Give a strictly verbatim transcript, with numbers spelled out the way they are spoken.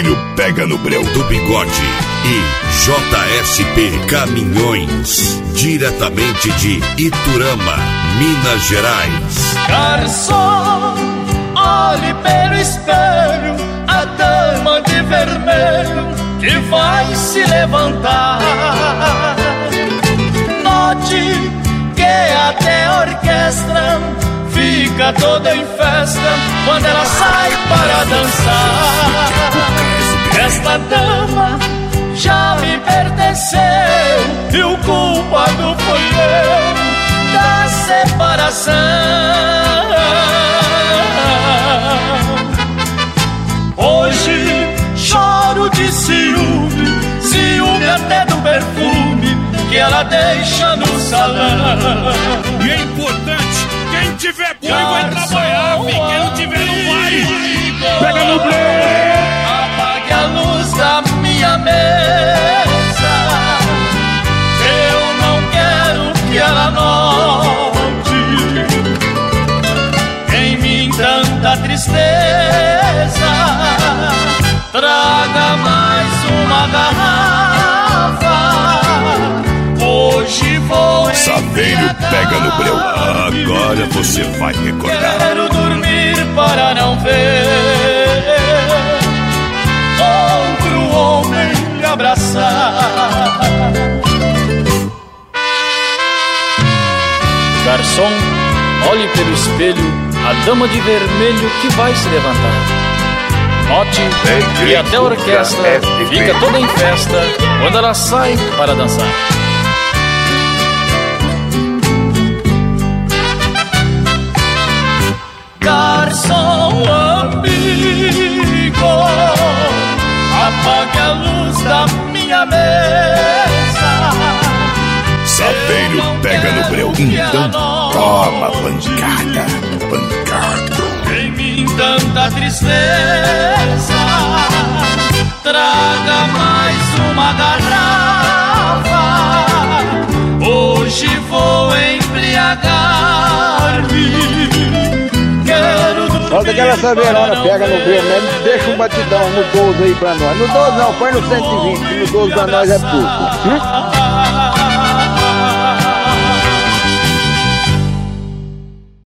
Saveiro pega no breu do Bigode e J S P Caminhões, diretamente de Iturama, Minas Gerais. Garçom, olhe pelo espelho a dama de vermelho que vai se levantar. Note que até a orquestra fica toda em festa quando ela sai para dançar. Esta dama já me pertenceu e o culpado foi eu da separação. Hoje choro de ciúme, ciúme até do perfume que ela deixa no salão. E é importante, quem tiver boi vai trabalhar, quem não tiver não vai. Pega no play! Apague a luz da minha mesa, eu não quero que ela note em mim tanta tristeza. Traga mais uma garrafa, hoje vou. Saveiro pega no breu, agora você vai recordar. Quero dormir para não ver outro homem me abraçar. Garçom, olhe pelo espelho a dama de vermelho que vai se levantar. Note que até a orquestra fica toda em festa quando ela sai para dançar. Garçom amigo, apague a luz da minha mesa. Saveiro pega no breu, então toma pancada, pancada. Em mim tanta tristeza, traga mais uma garrafa, hoje vou embriagar-me. Solta aquela saveirona, pega no breu mesmo, deixa um batidão no doze aí pra nós. No doze não, põe no cento e vinte, que no doze pra nós é pouco. Hum?